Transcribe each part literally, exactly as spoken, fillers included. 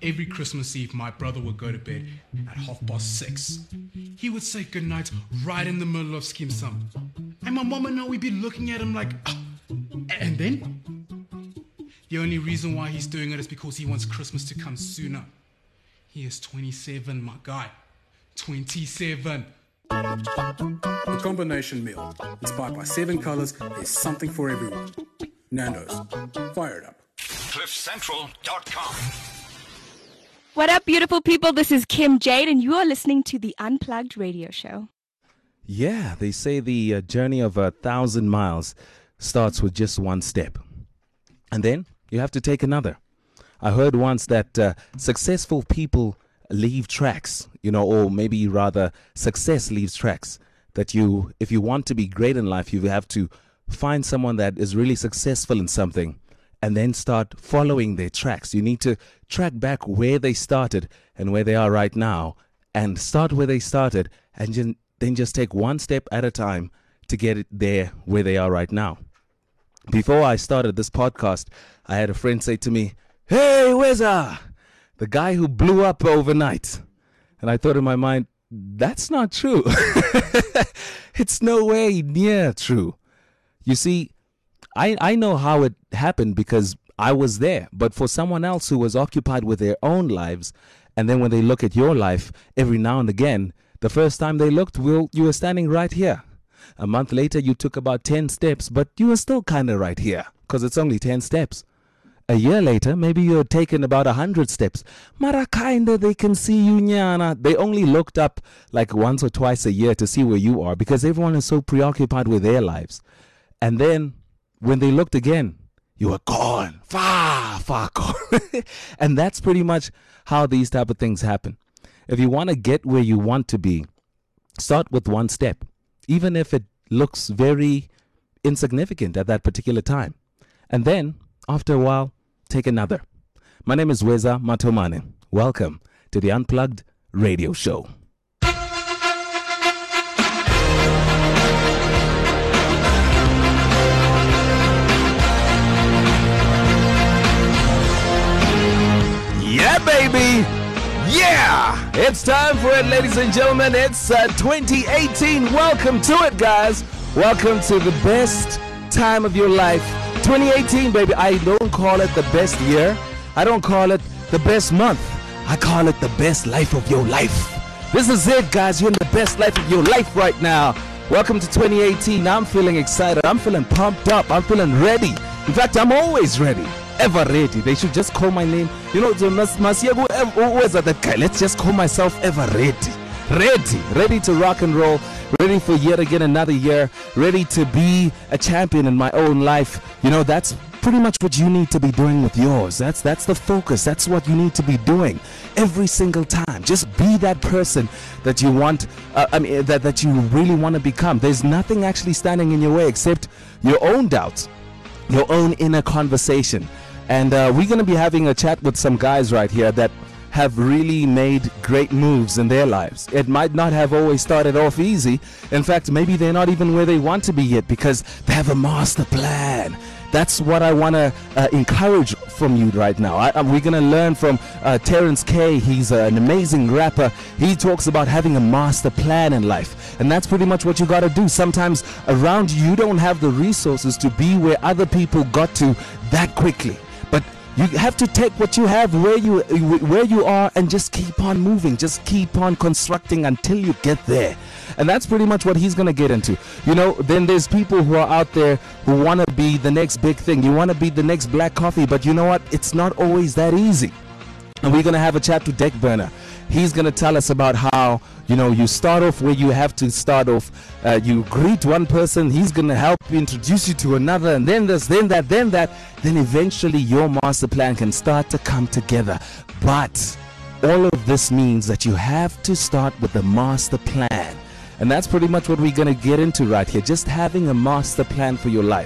every Christmas Eve, my brother would go to bed at half past six. He would say goodnight right in the middle of Skeem Saam. And my mom and I would be looking at him like, oh. And then? The only reason why he's doing it is because he wants Christmas to come sooner. He is twenty-seven, my guy. twenty-seven. The combination meal, inspired by seven colors, there's something for everyone. Nando's, fire it up. cliff central dot com. What up, beautiful people? This is Kim Jade, and you are listening to the Unplugged Radio Show. Yeah, they say the uh, journey of a thousand miles starts with just one step. And then you have to take another. I heard once that uh, successful people leave tracks, you know, or maybe rather success leaves tracks. That you, if you want to be great in life, you have to find someone that is really successful in something and then start following their tracks. You need to track back where they started and where they are right now, and start where they started and just, then just take one step at a time to get it there where they are right now. Before I started this podcast, I had a friend say to me, "Hey, Weza, the guy who blew up overnight." And I thought in my mind, that's not true. It's no way near true. You see, I, I know how it happened because I was there. But for someone else who was occupied with their own lives, and then when they look at your life every now and again, the first time they looked, well, you were standing right here. A month later, you took about ten steps, but you were still kind of right here because it's only ten steps. A year later, maybe you're taking about a hundred steps. Mara kinda, they can see you, nyana. They only looked up like once or twice a year to see where you are because everyone is so preoccupied with their lives. And then when they looked again, you were gone, far, far gone. And that's pretty much how these type of things happen. If you want to get where you want to be, start with one step, even if it looks very insignificant at that particular time. And then, after a while, take another. My name is Weza Matomane. Welcome to the Unplugged Radio Show. Yeah, baby! Yeah! It's time for it, ladies and gentlemen. It's uh, twenty eighteen. Welcome to it, guys. Welcome to the best time of your life. twenty eighteen, baby. I don't call it the best year. I don't call it the best month. I call it the best life of your life. This is it, guys. You're in the best life of your life right now. Welcome to twenty eighteen. I'm feeling excited. I'm feeling pumped up. I'm feeling ready. In fact, I'm always ready. Ever ready. They should just call my name. You know, always that guy. Let's just call myself Ever Ready. Ready. Ready to rock and roll. Ready for yet again another year. Ready to be a champion in my own life. You know, that's pretty much what you need to be doing with yours. That's that's the focus. That's what you need to be doing every single time. Just be that person that you want, uh, I mean, that, that you really want to become. There's nothing actually standing in your way except your own doubts, your own inner conversation. And uh, we're going to be having a chat with some guys right here that have really made great moves in their lives. It might not have always started off easy. In fact, maybe they're not even where they want to be yet because they have a master plan. That's what I want to uh, encourage from you right now. I, we're going to learn from uh, Terrence K. He's uh, an amazing rapper. He talks about having a master plan in life. And that's pretty much what you got to do. Sometimes around you, you don't have the resources to be where other people got to that quickly. But you have to take what you have where you where you are and just keep on moving. Just keep on constructing until you get there. And that's pretty much what he's going to get into. You know, then there's people who are out there who want to be the next big thing. You want to be the next Black Coffee, but you know what? It's not always that easy. And we're going to have a chat with Deck Burner. He's going to tell us about how, you know, you start off where you have to start off. Uh, you greet one person, he's going to help introduce you to another, and then this, then that, then that. Then eventually your master plan can start to come together. But all of this means that you have to start with the master plan. And that's pretty much what we're going to get into right here. Just having a master plan for your life.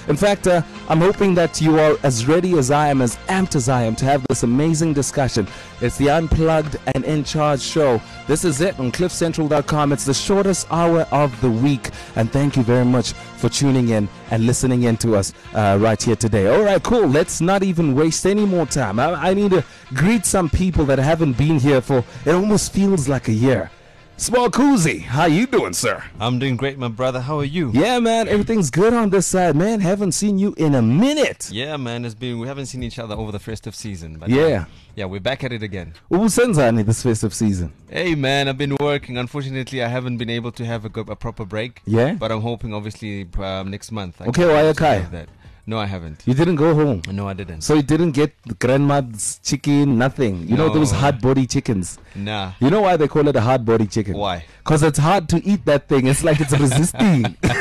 In fact, uh, I'm hoping that you are as ready as I am, as amped as I am to have this amazing discussion. It's the Unplugged and In Charge show. This is it on cliff central dot com. It's the shortest hour of the week. And thank you very much for tuning in and listening in to us uh, right here today. All right, cool. Let's not even waste any more time. I, I need to greet some people that haven't been here for, it almost feels like a year. Small Koozie, how you doing, sir? I'm doing great, my brother. How are you? Yeah, man, everything's good on this side, man. Haven't seen you in a minute. Yeah, man, it's been we haven't seen each other over the festive season, but Yeah. uh, yeah, we're back at it again. Ubusenzani this festive season? Hey, man, I've been working. Unfortunately, I haven't been able to have a, good, a proper break. Yeah? But I'm hoping, obviously, um, next month. I Okay, can why be you able to kai? have that. No, I haven't. You didn't go home. No, I didn't. So you didn't get the grandma's chicken, nothing. You know those No. hard body chickens. Nah. You know why they call it a hard body chicken? Why? Because it's hard to eat that thing. It's like it's resisting.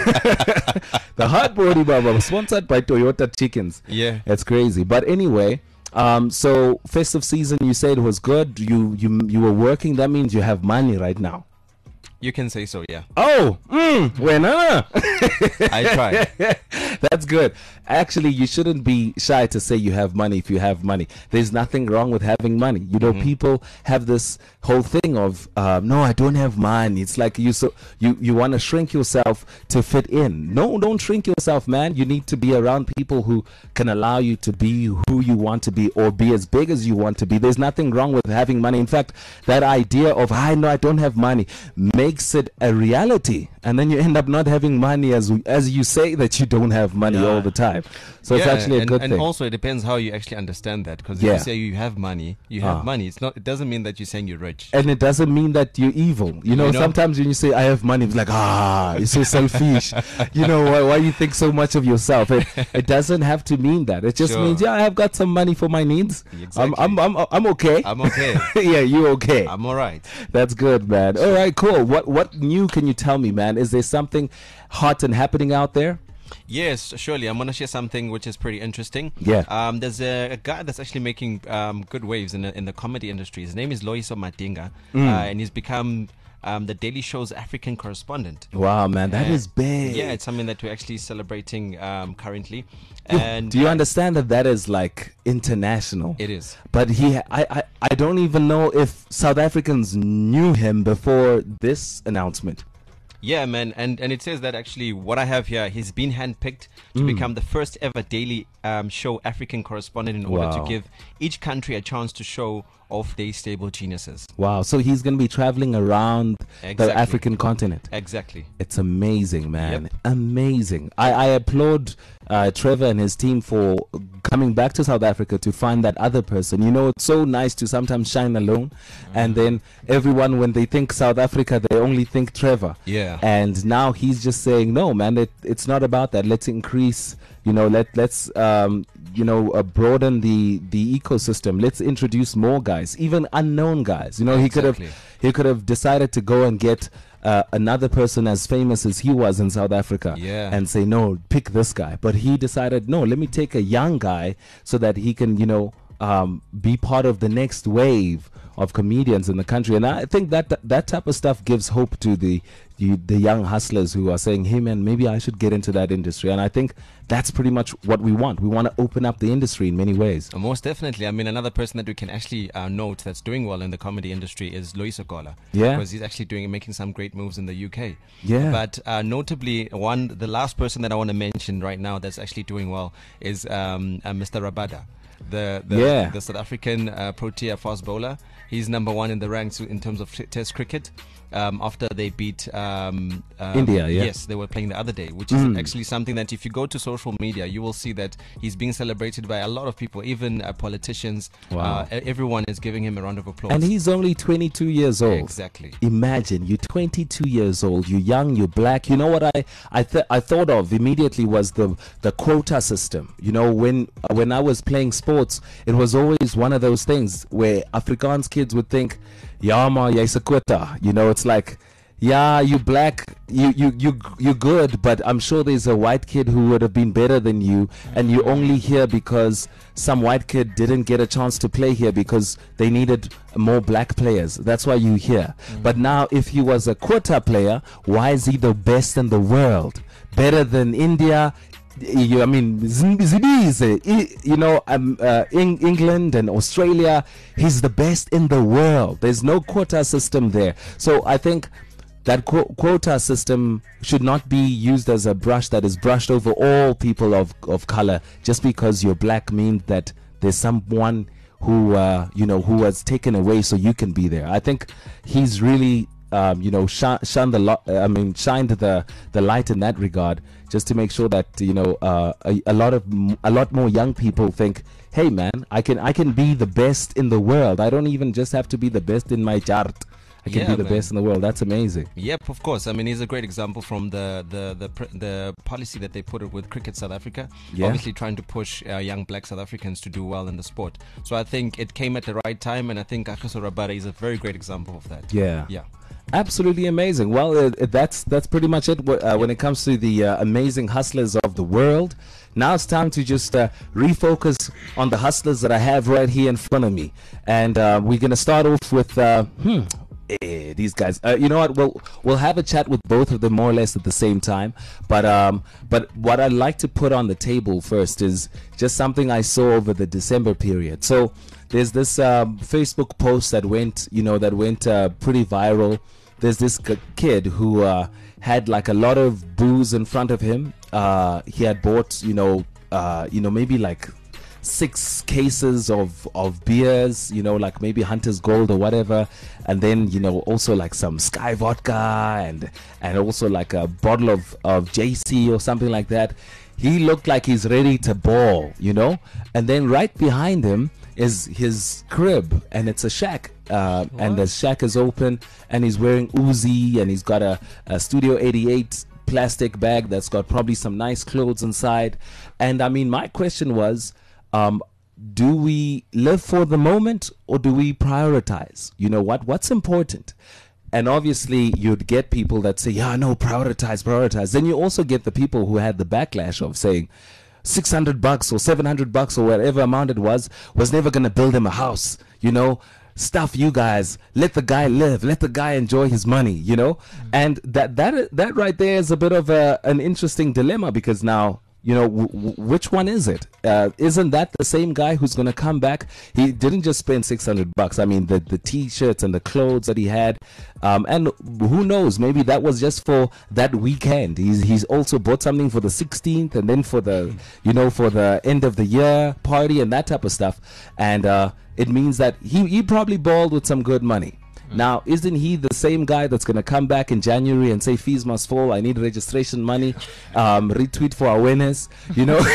The hard body baba sponsored by Toyota Chickens. Yeah. It's crazy. But anyway, um, so festive season, you said was good. You you you were working. That means you have money right now. You can say so, yeah. Oh, mm, when uh. I tried. That's good. Actually, you shouldn't be shy to say you have money if you have money. There's nothing wrong with having money. You know, Mm-hmm. people have this whole thing of, um, no, I don't have money. It's like you so you, you want to shrink yourself to fit in. No, don't shrink yourself, man. You need to be around people who can allow you to be who you want to be or be as big as you want to be. There's nothing wrong with having money. In fact, that idea of, I know I don't have money makes it a reality. And then you end up not having money as as you say that you don't have money Yeah. all the time. So it's Yeah, actually a and, good and thing. also it depends how you actually understand that. Because if Yeah. you say you have money, you have Ah. money. It's not. It doesn't mean that you're saying you're rich. And it doesn't mean that you're evil. You know, You know? sometimes when you say, I have money, it's like, ah, you're so selfish. You know, why, why you think so much of yourself? It, it doesn't have to mean that. It just Sure. means, yeah, I have got some money for my needs. Exactly. I'm, I'm, I'm, I'm okay. I'm okay. Yeah, you okay. I'm all right. That's good, man. All right, cool. What, what new can you tell me, man? Is there something hot and happening out there? Yes, surely. I'm going to share something which is pretty interesting. Yeah. Um, there's a, a guy that's actually making um, good waves in the, in the comedy industry. His name is Loyiso Madinga, Mm. uh, and he's become um, the Daily Show's African correspondent. Wow, man, that Uh, is big. Yeah, it's something that we're actually celebrating um, currently. And Do you understand that that is like international? It is. But he, I, I, I don't even know if South Africans knew him before this announcement. Yeah, man, and and it says that actually what I have here, he's been handpicked to Mm. become the first ever Daily um, Show African correspondent in order Wow. to give each country a chance to show off their stable geniuses. Wow, so he's going to be traveling around the Exactly. African continent. Exactly. It's amazing, man. Yep. Amazing. I, I applaud uh, Trevor and his team for coming back to South Africa to find that other person. You know, it's so nice to sometimes shine alone. And then everyone, when they think South Africa, they only think Trevor. Yeah. And now he's just saying, no, man, it, it's not about that. Let's increase, you know, let, let's, um, you know, uh, broaden the, the ecosystem. Let's introduce more guys, even unknown guys. You know, he could have Exactly. he could have decided to go and get uh, another person as famous as he was in South Africa Yeah. and say, no, pick this guy. But he decided, no, let me take a young guy so that he can, you know, um, be part of the next wave of comedians in the country. And I think that that type of stuff gives hope to the, the the young hustlers who are saying, hey man, maybe I should get into that industry. And I think that's pretty much what we want. We want to open up the industry in many ways. Uh, Most definitely. I mean, another person that we can actually uh, note that's doing well in the comedy industry is Loyiso Gola. Yeah. Because he's actually doing making some great moves in the U K. Yeah. But uh, notably, one the last person that I want to mention right now that's actually doing well is um, uh, Mister Rabada. The the, Yeah. the South African uh, Protea fast bowler. He's number one in the ranks in terms of t- Test cricket. Um, after they beat um, um, India, yeah. Yes, they were playing the other day, which is actually something that if you go to social media, you will see that he's being celebrated by a lot of people, even uh, politicians. Wow. Uh, e- everyone is giving him a round of applause. And he's only twenty-two years old. Exactly. Imagine you're twenty-two years old, you're young, you're black. You know what I I, th- I thought of immediately was the the quota system. You know, when when I was playing sports, it was always one of those things where Afrikaans kids would think, "Yeah, ma, jy's 'n quota." You know, it's like, yeah, you black, you you you you good, but I'm sure there's a white kid who would have been better than you, and you're only here because some white kid didn't get a chance to play here because they needed more black players. That's why you're here. But now, if he was a quota player, why is he the best in the world? Better than India, you, I mean, Zibize, you know, um, uh, in England and Australia, he's the best in the world. There's no quota system there. So I think that qu- quota system should not be used as a brush that is brushed over all people of, of color. Just because you're black means that there's someone who, uh, you know, who was taken away so you can be there. I think he's really, um, you know, sh- shone the lo- I mean, shined the, the light in that regard, just to make sure that, you know, uh, a, a lot of a lot more young people think, hey man, I can I can be the best in the world. I don't even just have to be the best in my chart. I can Yeah, be the man. best in the world. That's amazing. Yep, of course. I mean, he's a great example from the the the, pr- the policy that they put it with Cricket South Africa. Yeah. Obviously, trying to push uh, young black South Africans to do well in the sport. So I think it came at the right time, and I think Kagiso Rabada is a very great example of that. Yeah. Yeah. Absolutely amazing. Well, uh, uh, that's that's pretty much it w- uh, when it comes to the uh, amazing hustlers of the world. Now it's time to just uh, refocus on the hustlers that I have right here in front of me, and uh, we're gonna start off with uh, hmm, eh, these guys. Uh, you know what? We'll we'll have a chat with both of them more or less at the same time. But um, but what I'd like to put on the table first is just something I saw over the December period. So there's this um, Facebook post that went, you know, that went uh, pretty viral. There's this k- kid who uh, had like a lot of booze in front of him. Uh, he had bought, you know, uh, you know, maybe like six cases of of beers, you know, like maybe Hunter's Gold or whatever, and then, you know, also like some Sky vodka and and also like a bottle of of J C or something like that. He looked like he's ready to ball, you know, and then right behind him is his crib, and it's a shack, uh, and the shack is open, and he's wearing Uzi, and he's got a, a Studio eighty-eight plastic bag that's got probably some nice clothes inside. And I mean, my question was, um, do we live for the moment, or do we prioritize? You know what? What's important? And obviously, you'd get people that say, yeah, no, prioritize, prioritize. Then you also get the people who had the backlash of saying, six hundred bucks or seven hundred bucks or whatever amount it was, was never going to build him a house, you know, stuff you guys, let the guy live, let the guy enjoy his money, you know, mm-hmm. and that, that, that right there is a bit of a, an interesting dilemma, because now, you know, w- w- which one is it? Uh, isn't that the same guy who's going to come back? He didn't just spend six hundred bucks. I mean, the, the t-shirts and the clothes that he had. Um, and who knows, maybe that was just for that weekend. He's, he's also bought something for the sixteenth, and then for the, you know, for the end of the year party and that type of stuff. And uh, it means that he, he probably balled with some good money. Now, isn't he the same guy that's going to come back in January and say fees must fall, I need registration money, um, retweet for awareness, you know?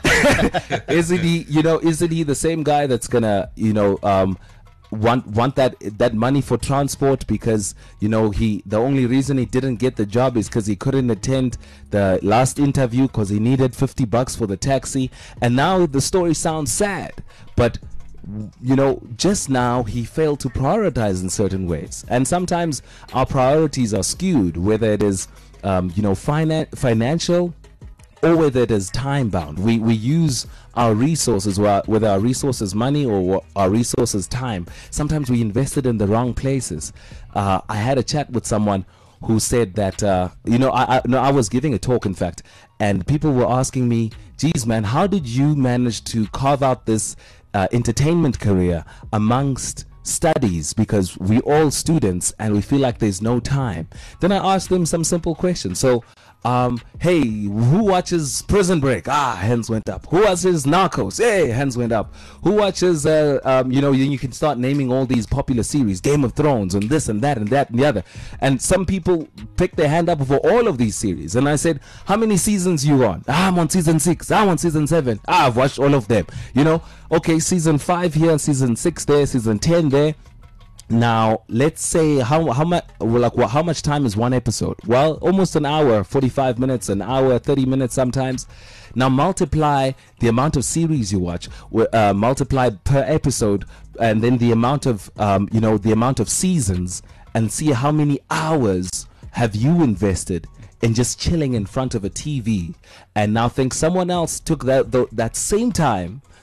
Isn't he, you know, isn't he the same guy that's going to, you know, um, want want that that money for transport, because, you know, he the only reason he didn't get the job is because he couldn't attend the last interview because he needed fifty bucks for the taxi. And now the story sounds sad, but you know, just now he failed to prioritize in certain ways, and sometimes our priorities are skewed, whether it is um, you know, finan- financial, or whether it is time bound. We we use our resources, whether our resources money or our resources time. Sometimes we invest it in the wrong places. Uh, I had a chat with someone who said that uh, you know, I, I no I was giving a talk, in fact, and people were asking me, geez man, how did you manage to carve out this Uh, entertainment career amongst studies, because we all students and we feel like there's no time? Then I asked them some simple questions. So um hey, who watches Prison Break? Ah, hands went up. Who watches Narcos? Hey, hands went up. Who watches uh, um you know, you, you can start naming all these popular series, Game of Thrones and this and that and that and the other, and some people picked their hand up for all of these series. And I said, how many seasons you on? Ah, I'm on season six. I'm on season seven. Ah, I've watched all of them, you know. Okay, season five here, season six there, season ten there. Now, let's say how how much like what, how much time is one episode? Well, almost an hour, forty-five minutes, an hour, thirty minutes sometimes. Now multiply the amount of series you watch, uh, multiply per episode, and then the amount of um, you know, the amount of seasons, and see how many hours have you invested in just chilling in front of a T V. And now think someone else took that th- that same time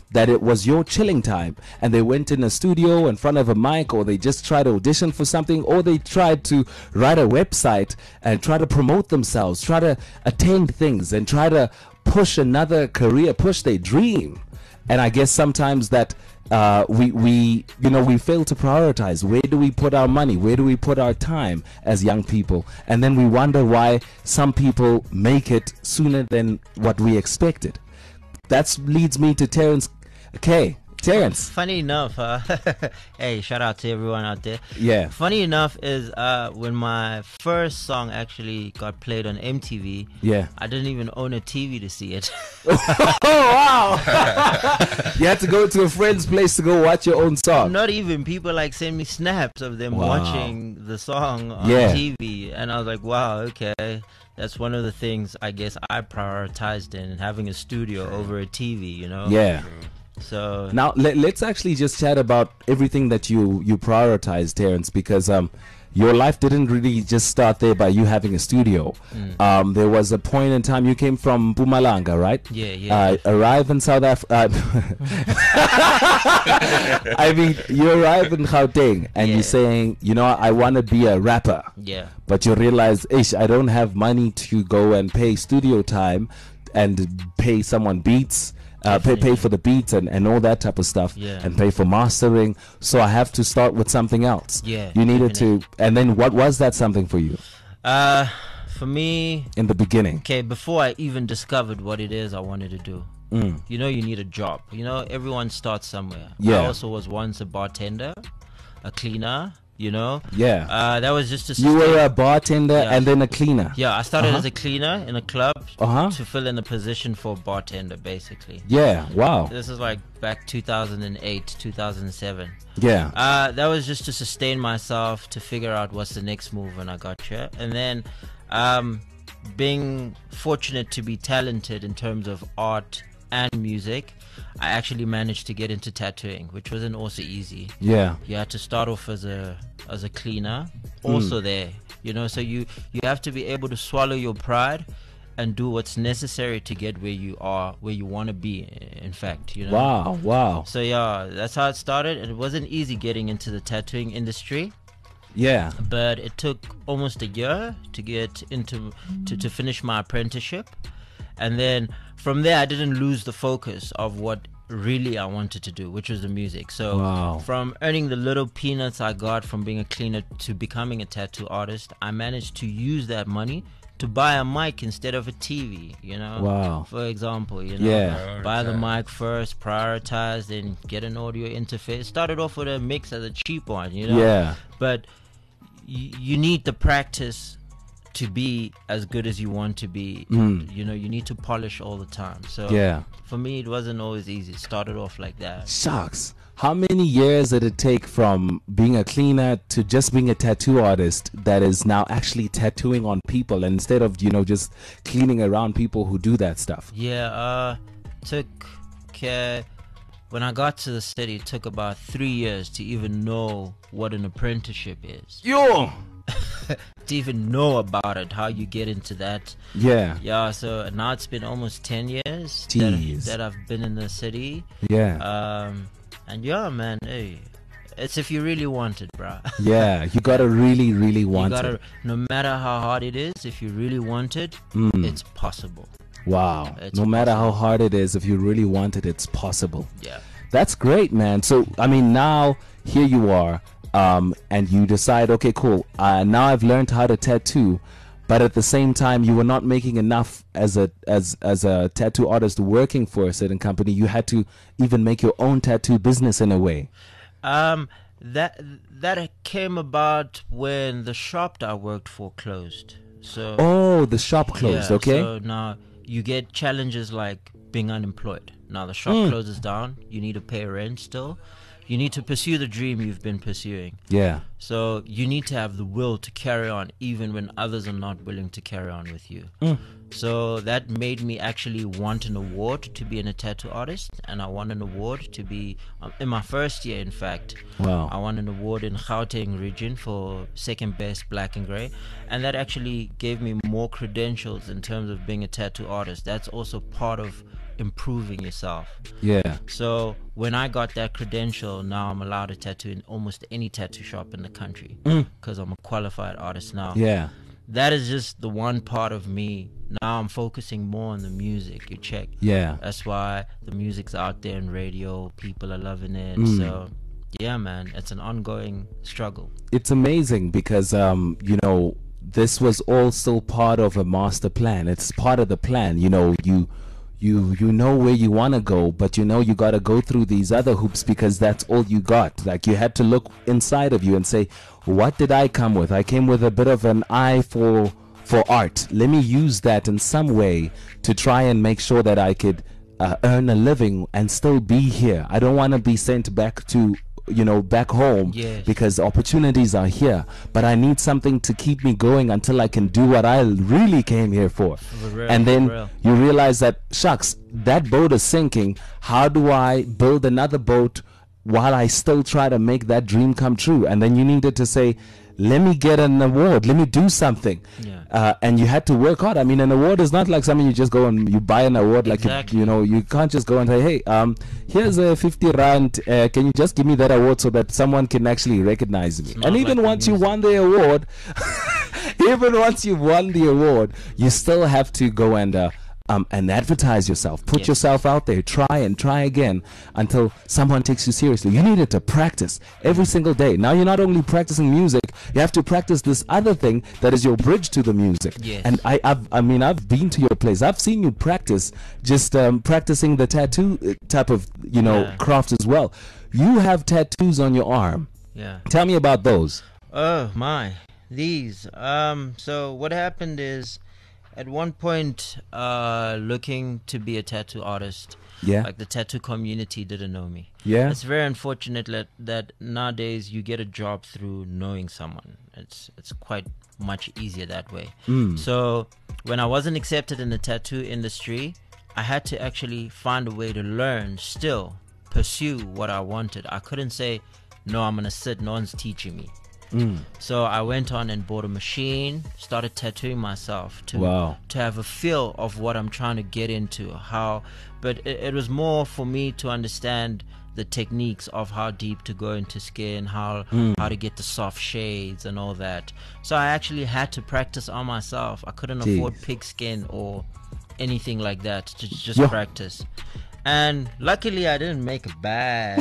that it was your chilling time, and they went in a studio in front of a mic, or they just tried to audition for something, or they tried to write a website and try to promote themselves, try to attain things, and try to push another career, push their dream. And I guess sometimes that uh, we, we, you know, we fail to prioritize. Where do we put our money? Where do we put our time as young people? And then we wonder why some people make it sooner than what we expected. That leads me to Terrence. Okay, Terrence. Funny enough, uh, hey, shout out to everyone out there. Yeah. Funny enough is uh, when my first song actually got played on M T V, Yeah. I didn't even own a T V to see it. Oh, wow. You had to go to a friend's place to go watch your own song. Not even. People like send me snaps of them Wow. watching the song on Yeah. T V. And I was like, wow, okay. That's one of the things I guess I prioritized in having a studio over a T V, you know? Yeah. So Now let, let's actually just chat about everything that you you prioritize, Terrence, because um your life didn't really just start there by you having a studio. Mm. Um, there was a point in time you came from Mpumalanga, right? Yeah, yeah. Uh, arrive in South Africa. I mean, you arrive in Gauteng and Yeah. you're saying, you know, I want to be a rapper. yeah. But you realize, ish, I don't have money to go and pay studio time and pay someone beats, uh, pay pay for the beats and, and all that type of stuff, Yeah. and pay for mastering. So I have to start with something else. Yeah, You needed to, and then what was that something for you Uh, for me, in the beginning? okay, before I even discovered what it is I wanted to do, Mm. you know, you need a job. You know, everyone starts somewhere. Yeah. I also was once a bartender, a cleaner, you know. Yeah. Uh, that was just to You were sustain- a bartender Yeah. and then a cleaner. Yeah, I started Uh-huh. as a cleaner in a club Uh-huh. to fill in a position for a bartender, basically. Yeah. Wow. This is like back two thousand eight, two thousand seven. Yeah. Uh, that was just to sustain myself, to figure out what's the next move when I got here. And then um, being fortunate to be talented in terms of art and music, I actually managed to get into tattooing, which wasn't also easy. Yeah. You had to start off as a as a cleaner, also there, you know. So you you have to be able to swallow your pride and do what's necessary to get where you are, where you want to be. In fact, you know. Wow. Wow. So yeah, that's how it started. And it wasn't easy getting into the tattooing industry, Yeah. but it took almost a year to get into to, to finish my apprenticeship. And then from there I didn't lose the focus of what really I wanted to do, which was the music. So Wow. from earning the little peanuts I got from being a cleaner to becoming a tattoo artist, I managed to use that money to buy a mic instead of a T V, you know. Wow. For example, you know, Yeah. buy the mic first, prioritize, then get an audio interface. Started off with a mix as a cheap one, you know. Yeah. But y- you need the practice to be as good as you want to be. Mm. You know, you need to polish all the time. So Yeah. for me, it wasn't always easy. It started off like that. Shucks. How many years did it take from being a cleaner to just being a tattoo artist that is now actually tattooing on people instead of, you know, just cleaning around people who do that stuff? Yeah, uh, took care. When I got to the city, it took about three years to even know what an apprenticeship is. Yo! To even know about it, how you get into that. Yeah. Yeah, so now it's been almost ten years Jeez. that, that I've been in the city. Yeah. Um, and yeah, man, hey, it's if you really want it, bruh. Yeah. You gotta really, really You want gotta, it. no matter how hard it is, if you really want it, Mm. it's possible. Wow. It's No matter how possible. hard it is, if you really want it, it's possible. Yeah. That's great, man. So, I mean, now here you are, um, and you decide, okay, cool. Uh, now I've learned how to tattoo, but at the same time, you were not making enough as a as as a tattoo artist working for a certain company. You had to even make your own tattoo business in a way. Um, that that came about when the shop that I worked for closed. So Oh, the shop closed. yeah, Okay. So now you get challenges like being unemployed. Now the shop Mm. closes down. You need to pay rent still. You need to pursue the dream you've been pursuing. Yeah. So you need to have the will to carry on even when others are not willing to carry on with you. Mm. So that made me actually want an award to be a tattoo artist, and I won an award to be um, in my first year. In fact, Wow. I won an award in Gauteng region for second best black and gray, and that actually gave me more credentials in terms of being a tattoo artist. That's also part of improving yourself. Yeah. So when I got that credential, now I'm allowed to tattoo in almost any tattoo shop in the country because I'm a qualified artist now. Yeah. That is just the one part of me. Now I'm focusing more on the music. You check. Yeah. That's why the music's out there in radio. People are loving it. Mm. So yeah, man, it's an ongoing struggle. It's amazing because um you know, this was all still part of a master plan. It's part of the plan. You know, you you you know where you want to go, but you know you got to go through these other hoops because that's all you got. Like, you had to look inside of you and say, what did I come with? I came with a bit of an eye for for art. Let me use that in some way to try and make sure that I could uh, earn a living and still be here. I don't want to be sent back to, you know, back home. Yes. Because opportunities are here, but I need something to keep me going until I can do what I really came here for. For real, And for then real. you realize that, shucks, that boat is sinking. How do I build another boat while I still try to make that dream come true? And then you needed to say, let me get an award, let me do something. Yeah. Uh, and you had to work hard. I mean, an award is not like something you just go and you buy an award. Like, Exactly. you, you know, you can't just go and say, hey, um, here's a fifty rand. Uh, can you just give me that award so that someone can actually recognize me? not And even like the once you music. won the award, even once you won the award, you still have to go and uh, um, and advertise yourself. Put Yes. yourself out there. Try and try again until someone takes you seriously. You needed to practice every single day. Now you're not only practicing music, you have to practice this other thing that is your bridge to the music. Yes. And I, I've, I mean, I've been to your place. I've seen you practice, just um, practicing the tattoo uh, type of, you know, Yeah. craft as well. You have tattoos on your arm. Yeah. Tell me about those. Oh my, these. Um. So what happened is, at one point, uh, looking to be a tattoo artist. Yeah. Like, the tattoo community didn't know me. Yeah. It's very unfortunate that, that nowadays you get a job through knowing someone. It's it's quite much easier that way. Mm. So when I wasn't accepted in the tattoo industry, I had to actually find a way to learn, still pursue what I wanted. I couldn't say, no, I'm gonna sit, no one's teaching me. Mm. So I went on and bought a machine, started tattooing myself to Wow. to have a feel of what I'm trying to get into. How, but it, it was more for me to understand the techniques of how deep to go into skin, how how to get the soft shades and all that. So I actually had to practice on myself. I couldn't Jeez. afford pigskin or anything like that to just Yeah. practice. And luckily I didn't make a bad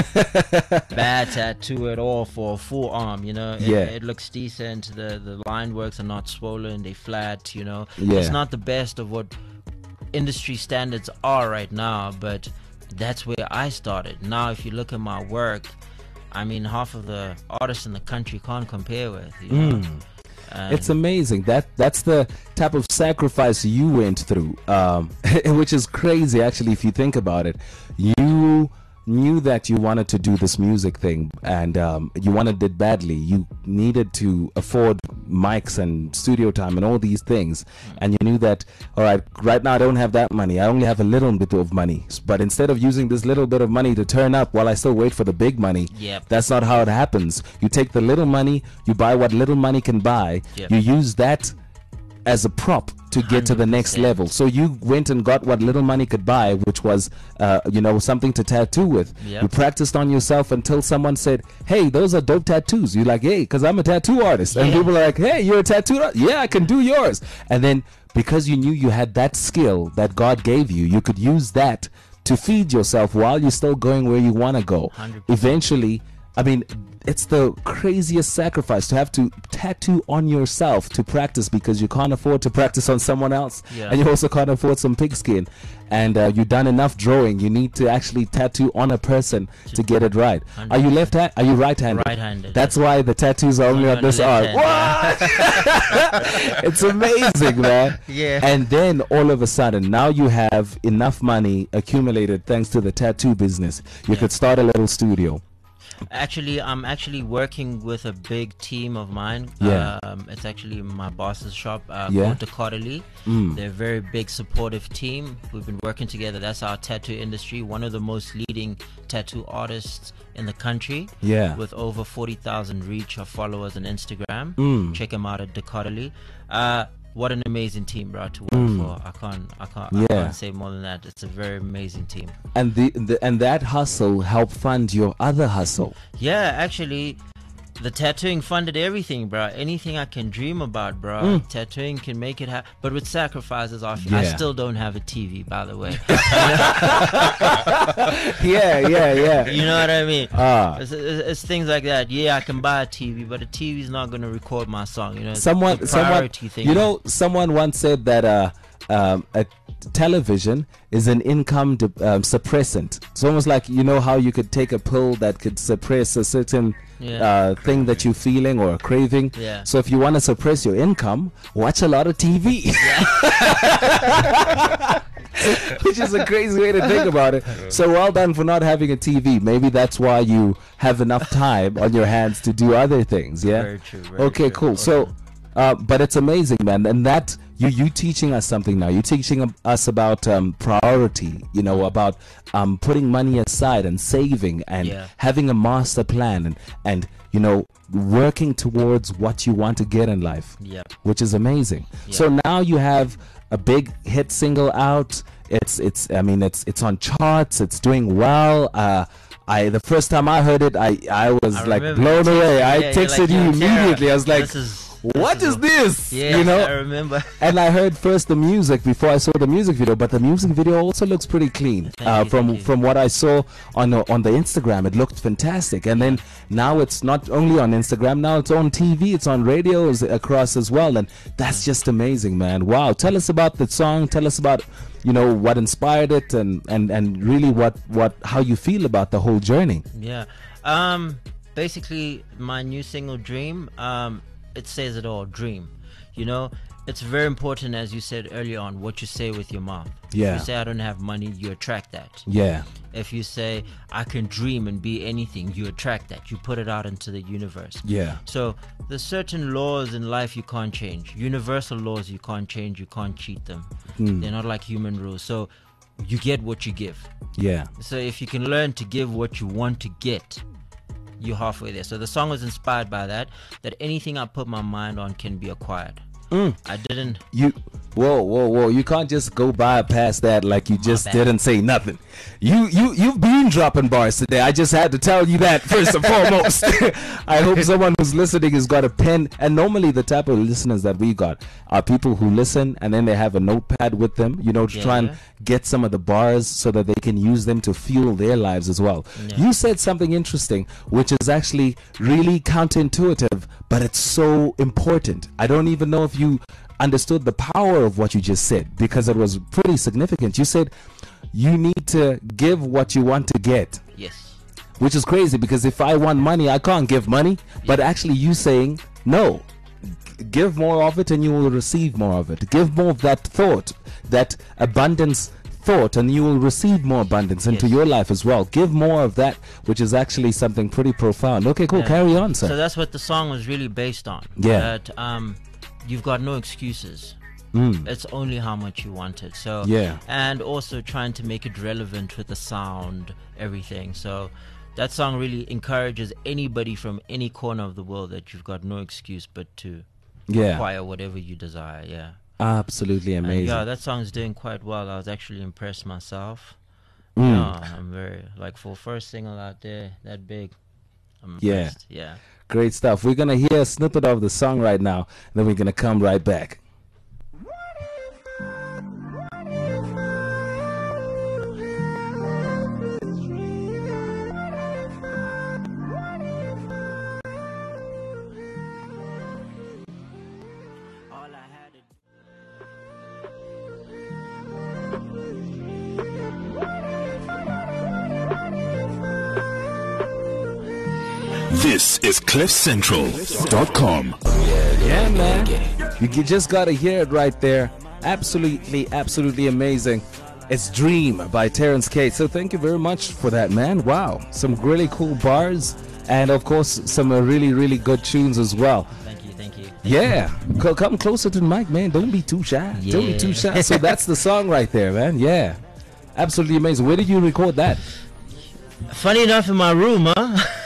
bad tattoo at all for a full arm, you know. It, Yeah. it looks decent. The the line works are not swollen, they flat, you know. Yeah. It's not the best of what industry standards are right now, but that's where I started. Now if you look at my work, I mean, half of the artists in the country can't compare with, you know. And It's amazing. That that's the type of sacrifice you went through, um, which is crazy actually if you think about it. You knew that you wanted to do this music thing, and um, you wanted it badly. You needed to afford mics and studio time and all these things, and you knew that, all right, right now I don't have that money. I only have a little bit of money, but instead of using this little bit of money to turn up while I still wait for the big money, Yep. that's not how it happens. You take the little money, you buy what little money can buy, Yep. you use that as a prop to get to the next one hundred percent. level. So you went and got what little money could buy, which was, uh, you know, something to tattoo with. Yep. You practiced on yourself until someone said, hey, those are dope tattoos. You're like, hey, because I'm a tattoo artist. And Yeah. people are like, hey, you're a tattoo artist? Yeah, I can do yours. And then because you knew you had that skill that God gave you, you could use that to feed yourself while you're still going where you want to go. one hundred percent. Eventually, I mean, it's the craziest sacrifice to have to tattoo on yourself to practice, because you can't afford to practice on someone else, Yeah. and you also can't afford some pigskin, and uh, you've done enough drawing. You need to actually tattoo on a person to get it right. Are you left hand? Are you right-handed? Right-handed. That's why the tattoos are only Only on on the this arm. left What? It's amazing, man. Yeah. And then all of a sudden, now you have enough money accumulated thanks to the tattoo business. You could start a little studio. Actually, I'm actually working with a big team of mine. Yeah. Um, it's actually my boss's shop uh, Yeah. called Decodily. Mm. They're a very big supportive team. We've been working together. That's our tattoo industry. One of the most leading tattoo artists in the country. Yeah. With over forty thousand reach of followers on Instagram. Mm. Check him out at Decodily. Uh, what an amazing team, bro, to work for. I can't, I can't, I Yeah. can't say more than that. It's a very amazing team. And the, the and that hustle helped fund your other hustle. Yeah, actually, the tattooing funded everything, bro. Anything I can dream about, bro. Tattooing can make it happen. But with sacrifices, I, I Yeah. still don't have a T V, by the way. Yeah, yeah, yeah. You know what I mean? Ah. It's, it's, it's things like that. Yeah, I can buy a T V, but a T V is not going to record my song. You know, it's Someone, the someone, priority thing. you know, someone once said that uh, um, a television is an income de- um, suppressant. It's almost like, you know how you could take a pill that could suppress a certain Yeah. uh, thing that you're feeling or craving. Yeah. So if you want to suppress your income, watch a lot of T V. Which is a crazy way to think about it. So well done for not having a T V. Maybe that's why you have enough time on your hands to do other things. Yeah. Very true, very okay. true. Cool. So, uh, but it's amazing, man. And that you you teaching us something now. You're teaching um, us about um, priority. You know, about um, putting money aside and saving and Yeah. having a master plan and and you know working towards what you want to get in life. Yeah. Which is amazing. So now you have a big hit single out. It's it's I mean it's it's on charts. It's doing well. Uh, I the first time I heard it, I I was I like remember blown you away. texted- I yeah, you're texted like, you "Yo, Tara, immediately. I was like, this is- "What this is is- this?" Yeah, you know. I remember. And I heard first the music before I saw the music video, but the music video also looks pretty clean. Thank Uh, you, from thank you. from what I saw on the, on the Instagram, it looked fantastic. And then now it's not only on Instagram, now it's on T V, it's on radios across as well, and that's just amazing, man. Wow! Tell us about the song. Tell us about you know what inspired it, and and and really what what how you feel about the whole journey. Yeah. Um. Basically, my new single, Dream. Um. It says it all. Dream. You know, it's very important, as you said earlier on, what you say with your mouth. Yeah. If you say I don't have money, you attract that. Yeah. If you say I can dream and be anything, you attract that. You put it out into the universe. Yeah. So there's certain laws in life you can't change. Universal laws you can't change. You can't cheat them. Hmm. They're not like human rules. So you get what you give. Yeah. So if you can learn to give what you want to get, you're halfway there. So the song was inspired by that, that anything I put my mind on can be acquired. I didn't. You, whoa, whoa, whoa! You can't just go by past that like you just bad. didn't say nothing. You, you, you've been dropping bars today. I just had to tell you that first and foremost. I hope someone who's listening has got a pen. And normally, the type of listeners that we got are people who listen and then they have a notepad with them, you know, to Yeah, try and yeah. get some of the bars so that they can use them to fuel their lives as well. Yeah. You said something interesting, which is actually really counterintuitive, but it's so important. I don't even know if you understood the power of what you just said, because it was pretty significant. You said you need to give what you want to get, Yes. which is crazy, because if I want money, I can't give money. But actually you saying no, g- give more of it and you will receive more of it. Give more of that thought, that abundance thought, and you will receive more abundance into Yes. your life as well. Give more of that, which is actually something pretty profound. Okay, cool. Yeah. Carry on, sir. So that's what the song was really based on. Yeah. That um, you've got no excuses. Mm. It's only how much you want it. So Yeah. and also trying to make it relevant with the sound, everything. So that song really encourages anybody from any corner of the world that you've got no excuse but to Yeah. acquire whatever you desire. Yeah. Absolutely And amazing. yeah, that song's doing quite well. I was actually impressed myself. Mm. Yeah, I'm very like for first single out there that big. I'm Yeah. impressed. Yeah. Great stuff. We're going to hear a snippet of the song right now, then we're going to come right back. This is cliff central dot com. Yeah, man. You g- just got to hear it right there. Absolutely, absolutely amazing. It's Dream by Terrence K. So thank you very much for that, man. Wow. Some really cool bars. And of course, some uh, really, really good tunes as well. Thank you, thank you. Yeah. Co- come closer to the mic, man. Don't be too shy. Don't be too Yeah. shy. So that's the song right there, man. Yeah. Absolutely amazing. Where did you record that? Funny enough, in my room, huh?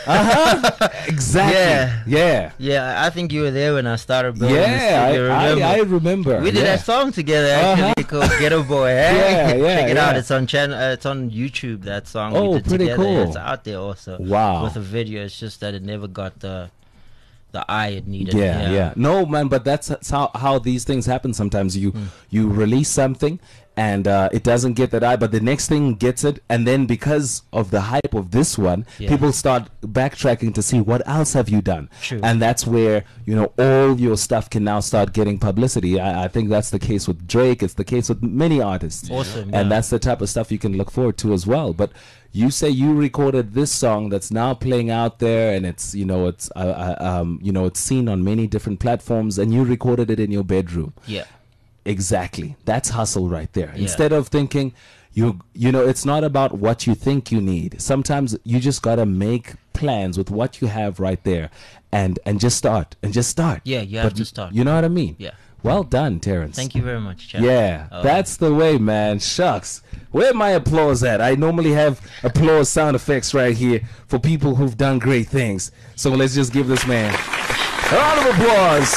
Uh-huh. Exactly. Yeah. Yeah. Yeah, I think you were there when I started building this Yeah, studio, I, remember? I, I remember. We did yeah. a song together actually called Ghetto Boy. Hey? Yeah, yeah, Check it yeah. out. It's on channel. Uh, it's on YouTube. That song Oh, we did pretty together. cool. It's out there also. Wow. With a video. It's just that it never got the the eye it needed. Yeah, yeah. No, man, but that's, that's how how these things happen. Sometimes you Mm. you release something and uh, it doesn't get that eye, but the next thing gets it, and then because of the hype of this one, Yeah. people start backtracking to see what else have you done, True. and that's where you know all your stuff can now start getting publicity. I, I think that's the case with Drake. It's the case with many artists. Awesome, and yeah. that's the type of stuff you can look forward to as well. But you say you recorded this song that's now playing out there, and it's you know it's uh, uh, um, you know it's seen on many different platforms, and you recorded it in your bedroom. Yeah. Exactly. That's hustle right there. Yeah. Instead of thinking you you know it's not about what you think you need. Sometimes you just got to make plans with what you have right there and and just start and just start. Yeah, you have But to start. You know what I mean? Yeah. Well done, Terrence. Thank you very much, Chad. Yeah, Oh. that's the way, man. Shucks. Where my applause at? I normally have applause sound effects right here for people who've done great things. So let's just give this man a round of applause.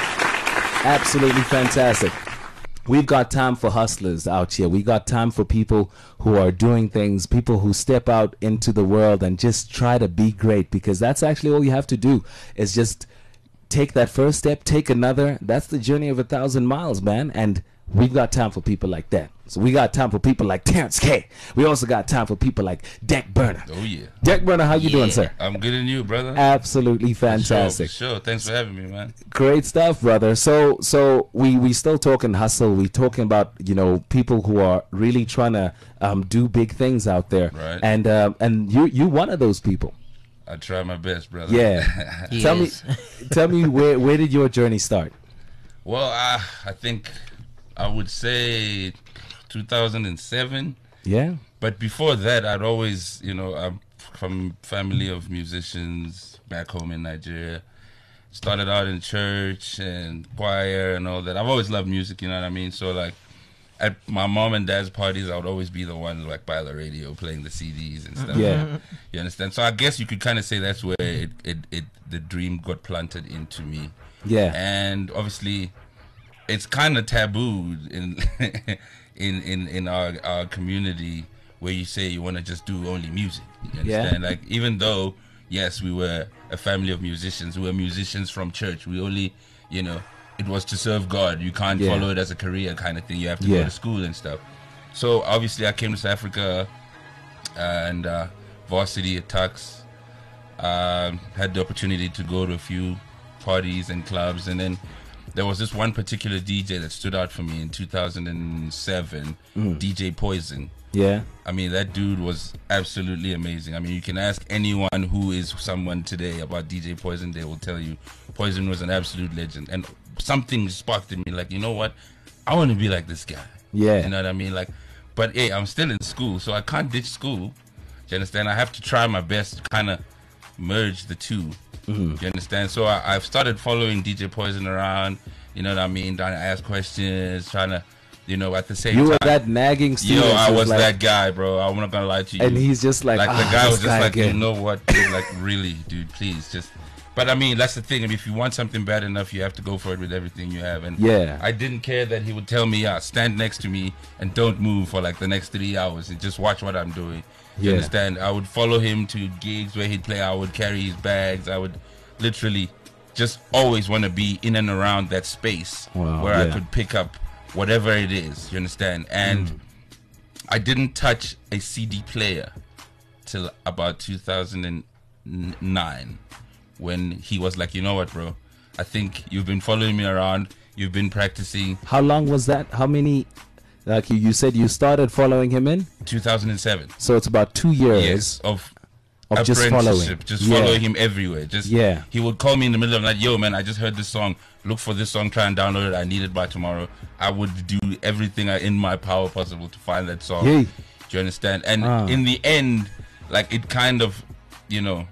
Absolutely fantastic. We've got time for hustlers out here. We got time for people who are doing things, people who step out into the world and just try to be great, because that's actually all you have to do is just take that first step, take another. That's the journey of a thousand miles, man. And we've got time for people like that. So we got time for people like Terrence K. We also got time for people like Deck Burner. Oh yeah. Deck Burner, how you doing, sir? I'm good and you, brother. Absolutely fantastic. Sure, sure. Thanks for having me, man. Great stuff, brother. So, so we we still talking hustle. We talking about you know people who are really trying to um, do big things out there. Right. And um, and you you one of those people. I try my best, brother. Yeah. He tell is. me, tell me where where did your journey start? Well, I I think I would say two thousand seven. Yeah. But before that, I'd always, you know, I'm from family of musicians back home in Nigeria. Started out in church and choir and all that. I've always loved music, you know what I mean? So like at my mom and dad's parties, I would always be the one like by the radio playing the C Ds and stuff. Yeah. You understand? So I guess you could kind of say that's where it, it, it the dream got planted into me. Yeah. And obviously it's kind of taboo in in in in our our community where you say you want to just do only music. You understand? Yeah. Like even though yes, we were a family of musicians, we were musicians from church. We only, you know, it was to serve God. You can't Yeah. follow it as a career kind of thing. You have to Yeah. go to school and stuff. So obviously I came to South Africa and uh, varsity at Tux. Um, had the opportunity to go to a few parties and clubs, and then there was this one particular D J that stood out for me in two thousand seven, Mm. D J Poison. Yeah. I mean, that dude was absolutely amazing. I mean, you can ask anyone who is someone today about D J Poison, they will tell you Poison was an absolute legend. And something sparked in me, like, you know what? I want to be like this guy. Yeah. You know what I mean? Like, but hey, I'm still in school, so I can't ditch school. Do you understand? I have to try my best to kind of merge the two. Mm-hmm. Do you understand? So I, I've started following D J Poison around. You know what I mean? Trying to ask questions, trying to, you know, at the same You time. were that nagging student. Yo, I who's was like- that guy, bro. I'm not gonna lie to you. And he's just like, like "Ah, the guy this was just guy like, again." you know what, dude? Like, really, dude, please, just. But I mean, that's the thing. I mean, if you want something bad enough, you have to go for it with everything you have. And Yeah. I didn't care that he would tell me, yeah, stand next to me and don't move for like the next three hours and just watch what I'm doing. You Yeah. understand? I would follow him to gigs where he'd play. I would carry his bags. I would literally just always want to be in and around that space Wow, where I yeah. could pick up whatever it is. You understand? And Mm. I didn't touch a C D player till about two thousand nine when he was like, you know what, bro? I think you've been following me around. You've been practicing. How long was that? How many? Like you, you said, you started following him in. two thousand seven. So it's about two years. Yes, of Of just following. apprenticeship, just Yeah. following him everywhere. Just Yeah. he would call me in the middle of the night, yo man, I just heard this song. Look for this song, try and download it. I need it by tomorrow. I would do everything I- in my power possible to find that song. Yay. Do you understand? And Ah. in the end, like it kind of, you know,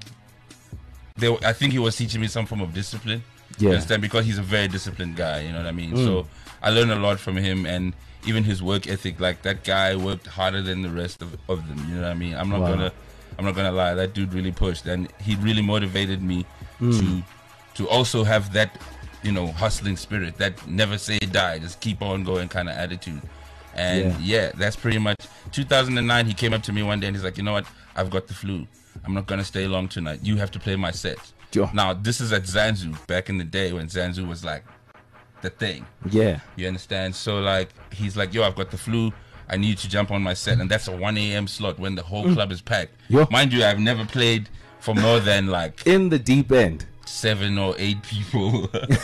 they, I think he was teaching me some form of discipline. You Yeah. understand? Because he's a very disciplined guy. You know what I mean? Mm. So I learned a lot from him, and even his work ethic. Like that guy worked harder than the rest of, of them. You know what I mean? I'm not Wow. gonna I'm not gonna lie, that dude really pushed, and he really motivated me mm. to to also have that, you know, hustling spirit, that never say die, just keep on going kind of attitude. And yeah. yeah, that's pretty much two thousand nine. He came up to me one day and he's like, you know what? I've got the flu. I'm not gonna stay long tonight. You have to play my set. Sure. Now this is at Zanzu back in the day when Zanzu was like the thing. Yeah. You understand? So like he's like, yo, I've got the flu. I need you to jump on my set, and that's a one a.m. slot when the whole mm. club is packed. Yo. Mind you, I've never played for more than like in the deep end. Seven or eight people.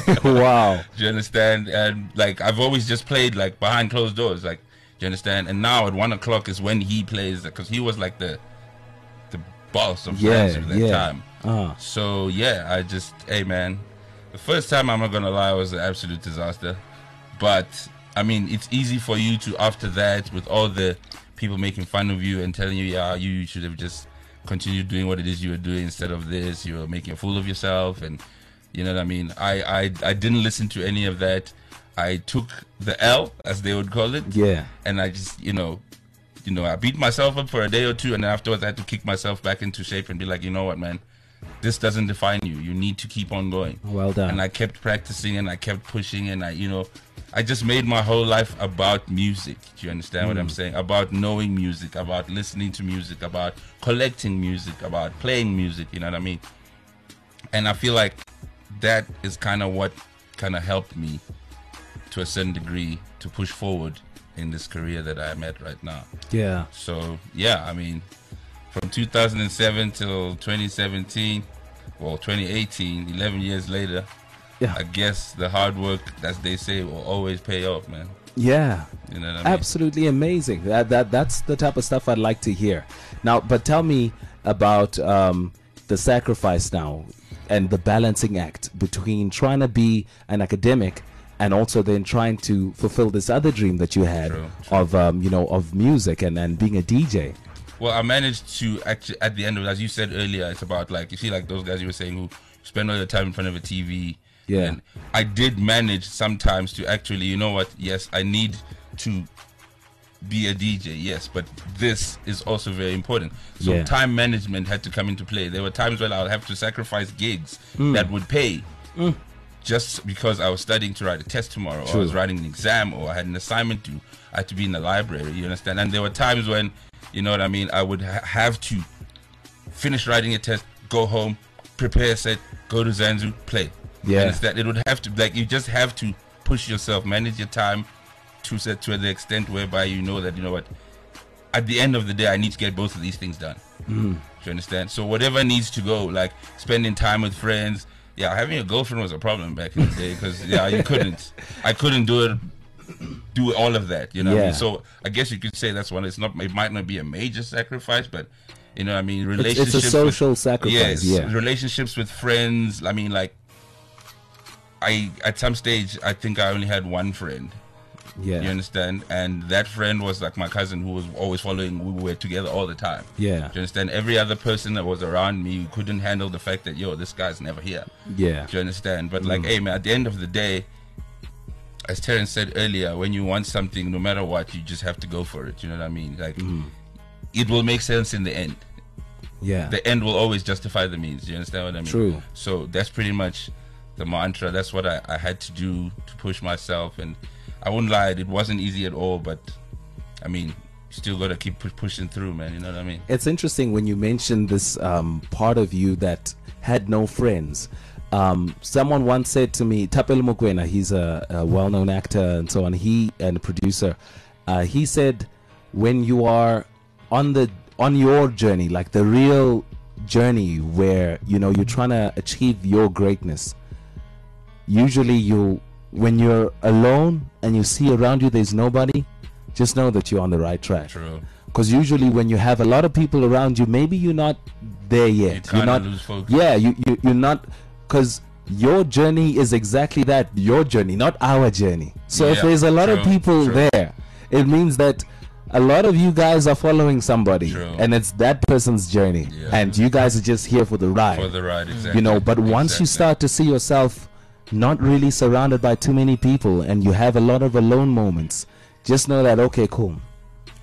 Wow. Do you understand? And like I've always just played like behind closed doors, like, do you understand? And now at one o'clock is when he plays, because he was like the the boss of yeah, at that yeah. time. Uh. So yeah, I just, hey man, the first time, I'm not gonna lie, was an absolute disaster. But I mean, it's easy for you to, after that, with all the people making fun of you and telling you, yeah, you should have just continue doing what it is you were doing instead of this. You were making a fool of yourself, and you know what I mean. I, I I didn't listen to any of that. I took the L, as they would call it. Yeah. And I just, you know, you know, I beat myself up for a day or two, and then afterwards I had to kick myself back into shape and be like, you know what, man, this doesn't define you. You need to keep on going. Well done. And I kept practicing and I kept pushing, and I, you know, I just made my whole life about music. Do you understand mm. what I'm saying? About knowing music, about listening to music, about collecting music, about playing music, you know what I mean? And I feel like that is kind of what kind of helped me to a certain degree to push forward in this career that I'm at right now. Yeah. So, yeah, I mean, from two thousand seven till twenty seventeen, well, twenty eighteen, eleven years later, yeah. I guess the hard work, as they say, will always pay off, man. Yeah. You know what I mean? Absolutely amazing. That that that's the type of stuff I'd like to hear. Now, but tell me about um, the sacrifice now and the balancing act between trying to be an academic and also then trying to fulfill this other dream that you had true, true. of um, you know, of music and, and being a D J. Well, I managed to actually, at the end of it, as you said earlier, it's about like, you see like those guys you were saying who spend all their time in front of a T V. Yeah. And I did manage sometimes to actually, you know what, yes, I need to be a D J, yes, but this is also very important. So yeah. time management had to come into play. There were times when I would have to sacrifice gigs mm. that would pay mm. just because I was studying to write a test tomorrow, True. or I was writing an exam, or I had an assignment to, I had to be in the library, you understand? And there were times when, you know what I mean, I would ha- have to finish writing a test, go home, prepare a set, go to Zanzu, play. Yeah. And it's that it would have to, like, you just have to push yourself, manage your time to set to the extent whereby you know that, you know what, at the end of the day, I need to get both of these things done. Mm. Do you understand? So whatever needs to go, like spending time with friends. Yeah, having a girlfriend was a problem back in the day because yeah, you couldn't. I couldn't do it, do all of that. You know what Yeah. I mean? So I guess you could say that's one. It's not. It might not be a major sacrifice, but you know what I mean. Relationships. It's, it's a social with, sacrifice. Yes, yeah. relationships with friends. I mean, like, I at some stage I think I only had one friend. Yeah. You understand? And that friend was like my cousin who was always following. We were together all the time. Yeah. Do you understand? Every other person that was around me couldn't handle the fact that, yo, this guy's never here. Yeah. Do you understand? But Mm. like, hey man, at the end of the day, as Terrence said earlier, when you want something, no matter what, you just have to go for it. You know what I mean? Like, Mm. it will make sense in the end. Yeah. The end will always justify the means. You understand what I mean? True. So that's pretty much the mantra. That's what I, I had to do to push myself. And I wouldn't lie, it wasn't easy at all, but I mean, you still got to keep pu- pushing through, man. You know what I mean? It's interesting when you mentioned this um, part of you that had no friends. Um, someone once said to me, Tapelo Mokoena, he's a, a well-known actor and so on, he and a producer, uh, he said, when you are on the on your journey, like the real journey where, you know, you're trying to achieve your greatness, usually you when you're alone and you see around you there's nobody, just know that you're on the right track. True. Because usually when you have a lot of people around you, maybe you're not there yet. You You're not. lose focus. Yeah, you, you you're not, because your journey is exactly that, your journey, not our journey. So if Yeah, there's a lot of true, people true. there, it means that a lot of you guys are following somebody, True. and it's that person's journey, Yeah. and you guys are just here for the ride. For the ride, exactly. You know, but once you Exactly. start to see yourself not really surrounded by too many people and you have a lot of alone moments, just know that, okay, cool,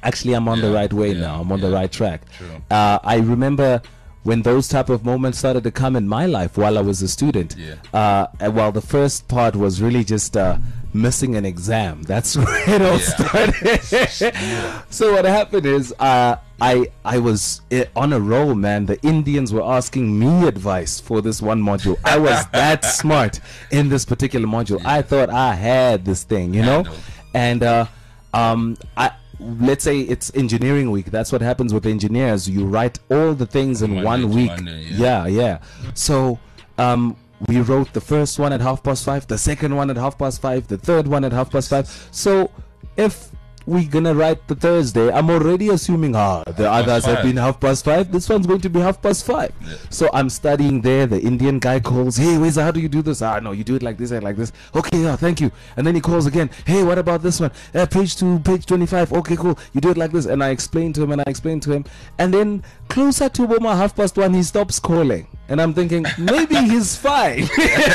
actually I'm on Yeah, the right way yeah, now. I'm on the yeah. right track. True. Uh, I remember when those type of moments started to come in my life while I was a student. Yeah. Uh, and while the first part was really just uh, missing an exam. That's where it all Yeah. started. So what happened is uh, I I was uh, on a roll, man. The Indians were asking me advice for this one module. I was that smart in this particular module. I thought I had this thing, you know. Handled. And uh, um, I. Let's say it's engineering week. That's what happens with engineers. You write all the things in Monday one to week. Monday, yeah. yeah, So um, we wrote the first one at half past five, the second one at half past five, the third one at half past five. So if we're gonna write the Thursday, I'm already assuming ah the Half others past have five. been half past five. This one's going to be half past five. Yeah. So I'm studying there. The Indian guy calls, hey, Weza, how do you do this? Ah, no, you do it like this and like this. Okay, yeah, thank you. And then he calls again. Hey, what about this one? Uh, page two, page twenty-five. Okay, cool. You do it like this. And I explain to him and I explain to him. And then closer to Boma, half past one, he stops calling. And I'm thinking, maybe he's fine.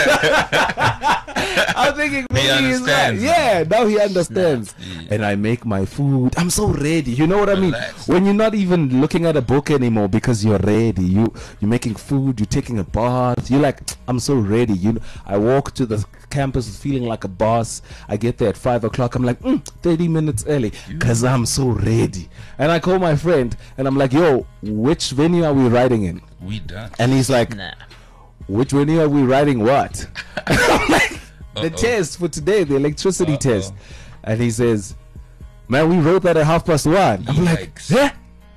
I'm thinking, maybe he's fine. understands. Yeah, now he understands. Yeah. And I make my food. I'm so ready. You know what I mean? Relax. When you're not even looking at a book anymore because you're ready. You you're making food. You're taking a bath. You're like, I'm so ready. You know, I walk to the campus feeling like a boss. I get there at five o'clock. I'm like, mm, thirty minutes early because I'm so ready. And I call my friend and I'm like, yo, which venue are we riding in? We done. And he's like, Nah. which venue are we riding? What? I'm like, the Uh-oh. test for today, the electricity Uh-oh. test. And he says, man, we wrote that at half past one. I'm like, Yikes. yeah,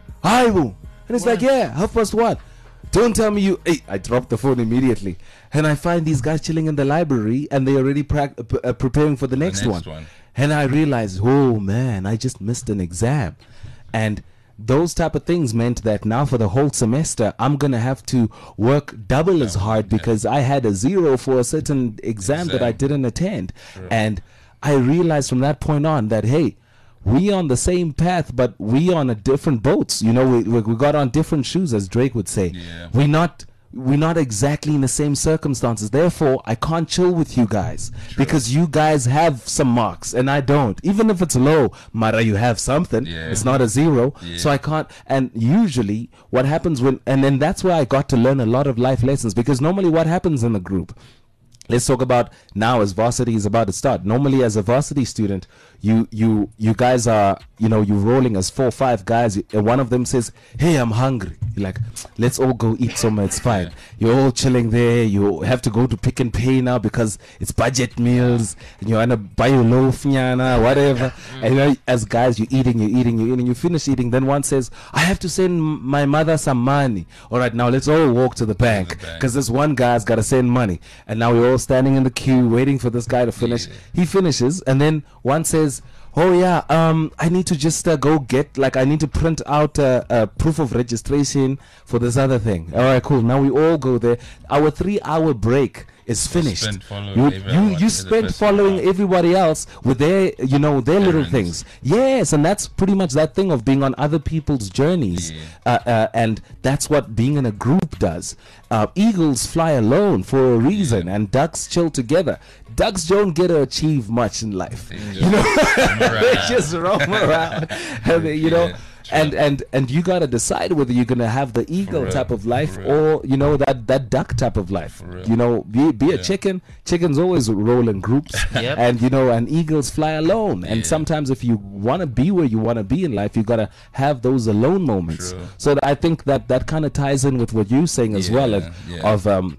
I will. And it's like, yeah, half past one. Don't tell me you. Hey, I dropped the phone immediately, and I find these guys chilling in the library, and they already prac- uh, p- uh, preparing for the next, next one. one. And I realized, oh man, I just missed an exam, and those type of things meant that now for the whole semester I'm gonna have to work double as hard because I had a zero for a certain exam that I Exam. didn't attend. And I realized from that point on that, hey, we on the same path, but we on a different boats. You know, we we, we got on different shoes, as Drake would say. Yeah. We're not we're not exactly in the same circumstances. Therefore, I can't chill with you guys because you guys have some marks and I don't. Even if it's low, Mara, you have something. Yeah. It's not a zero, Yeah. so I can't. And usually, what happens when, and then that's where I got to learn a lot of life lessons because normally, what happens in the group? Let's talk about now as varsity is about to start. Normally, as a varsity student, you you you guys are, you know, you're rolling as four or five guys, and one of them says, hey, I'm hungry. You're like, let's all go eat somewhere, it's fine. You're all chilling there. You have to go to Pick and Pay now because it's budget meals, and you're gonna buy your loaf, nyana, whatever. And you know, as guys, you're eating, you're eating, you're eating, you finish eating, then one says, I have to send m- my mother some money. All right, now let's all walk to the bank bank. because this one guy's got to send money. And now we're all standing in the queue waiting for this guy to finish. Yeah. He finishes, and then one says, oh yeah, um I need to just uh, go get, like, I need to print out a, a proof of registration for this other thing. All right, cool. Now we all go there. Our three hour break is finished. spent following You everyone you, to you the spent festival. following everybody else with their, you know, their little Errands. things. Yes, and that's pretty much that thing of being on other people's journeys. Yeah. Uh, uh, and that's what being in a group does. Uh, eagles fly alone for a reason, Yeah. and ducks chill together. Ducks don't get to achieve much in life. They You know, roam around. they just roam around. And they, you know, Yeah, and true. and and you gotta decide whether you're gonna have the eagle real, type of life for real. or, you know, that that duck type of life. real. You know, be be a Yeah. chicken. Chickens always roll in groups, Yep. and you know, and eagles fly alone. And Yeah. sometimes, if you wanna be where you wanna be in life, you gotta have those alone moments. True. So I think that that kind of ties in with what you're saying as well, Yeah, of, yeah. of um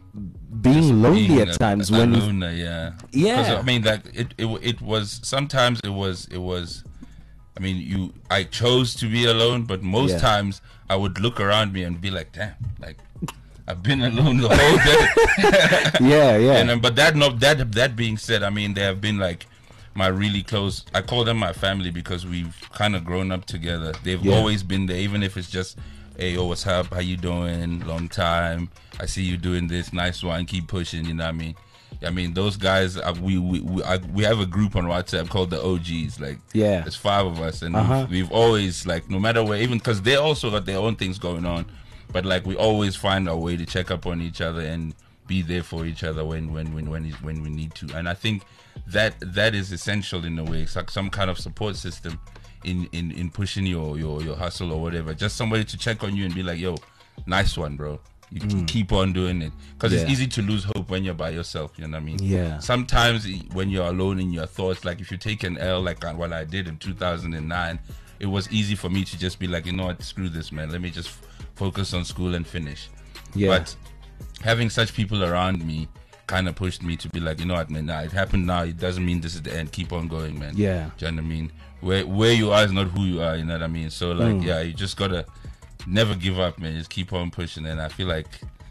being lonely Being at a- times a when you, loner, yeah, Yeah. 'Cause, I mean, like it, it, it was sometimes it was, it was. I mean, you. I chose to be alone, but most Yeah. times I would look around me and be like, "Damn, like I've been alone the whole day." yeah, yeah, And um, but that no that that being said, I mean, they have been like my really close. I call them my family because we've kind of grown up together. They've Yeah. always been there, even if it's just, hey, yo, what's up? How you doing? Long time. I see you doing this. Nice one. Keep pushing. You know what I mean? I mean, those guys. Uh, we we we, I, we have a group on WhatsApp called the O Gs. Like, Yeah. there's five of us, and Uh-huh. we've, we've always, like, no matter where, even because they also got their own things going on, but like we always find our way to check up on each other and be there for each other when when when when, it- when we need to. And I think that that is essential in a way. It's like some kind of support system in, in, in pushing your, your, your hustle or whatever. Just somebody to check on you and be like, yo, nice one, bro. You mm. keep on doing it. Because yeah. it's easy to lose hope when you're by yourself, you know what I mean? Yeah. Sometimes when you're alone in your thoughts, like if you take an L like what I did in two thousand nine, it was easy for me to just be like, you know what, screw this, man. Let me just f- focus on school and finish. Yeah. But having such people around me kind of pushed me to be like, you know what, man, nah, it happened now. It doesn't mean this is the end. Keep on going, man. Yeah. Do you know what I mean? Where where you are is not who you are, you know what I mean? So, like, mm. yeah, you just got to never give up, man. Just keep on pushing. And I feel like